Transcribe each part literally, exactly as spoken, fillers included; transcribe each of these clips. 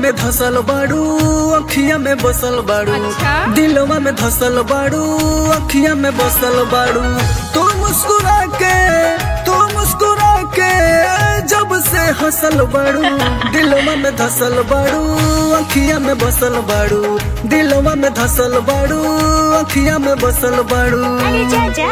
में धसल बाड़ू अखिया में बसल बाड़ू। अच्छा? दिलवा में धसल बाड़ू अखिया में बसल बाड़ू। तू मुस्कुरा के तू मुस्कुरा के जब से हंसल बाड़ू। दिलवा में धसल बाड़ू अखिया में बसल बाड़ू। दिलवा में धसल बाड़ू अखिया में बसल बाड़ू। अरे जा जा।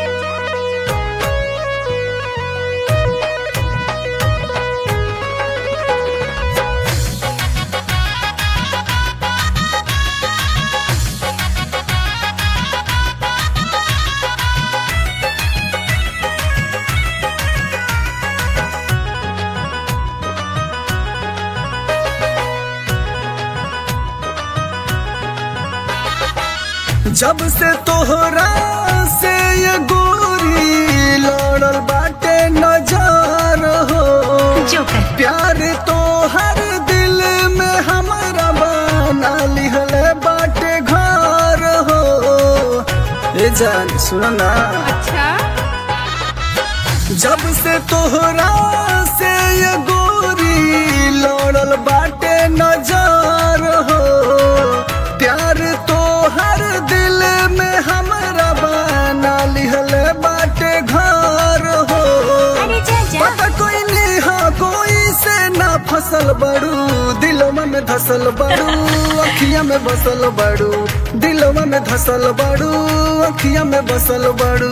जब से तोहरा से ये गोरी लड़ल बाटे नजर हो। जो कर प्यार तो हर दिल में हमारा बना लिहले बाटे घर हो। ए जान सुनो ना। अच्छा जब से तोहरा से ये गोरी लड़ल बाटे नजर हो। प्यार तो हर दिल में हमारा बना लिहले बाटे घर हो। अरे जा जा। पता कोई नहीं हा कोई से ना फसल बड़ू। दिलवा में धसल बड़ू अखिया में बसल बड़ू। दिलवा में धसल बड़ू अखिया में बसल बड़ू।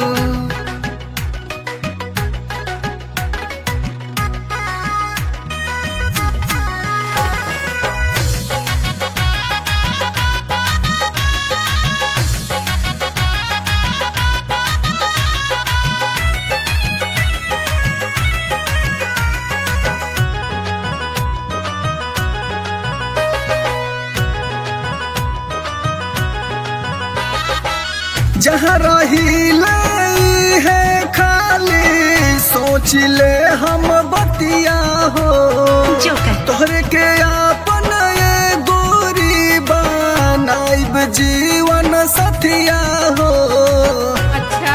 जहाँ रही ले है खाली सोच ले हम बतिया हो। जो कर तोहरे के आपन ये गोरी बनाइब जीवन सथिया हो। अच्छा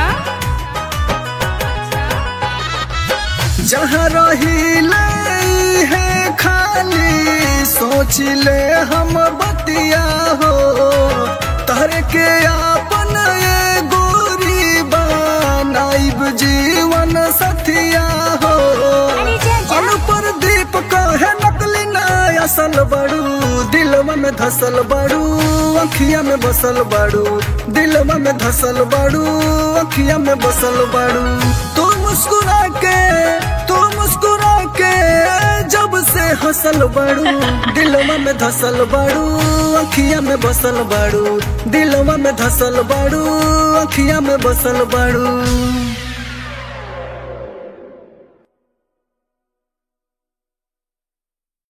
जहाँ रही ले है खाली सोच ले हम बतिया हो। तोहरे के आपन ये गोरी बनाइब जीवन सथिया हो। अरे जा जा। अनुपर दीप कहे नकली ना असल बड़ू। दिलवा में धसल बड़ू अखिया में बसल बड़ू। दिलवा में धसल बड़ू अखिया में बसल बड़ू। तू मुस्कुरा के तू मुस्कुरा के जब से हंसल बड़ू। दिलवा में धसल बड़ू अखिया में बसल बड़ू। दिलवा में धसल बड़ू अखिया में बसल बड़ू।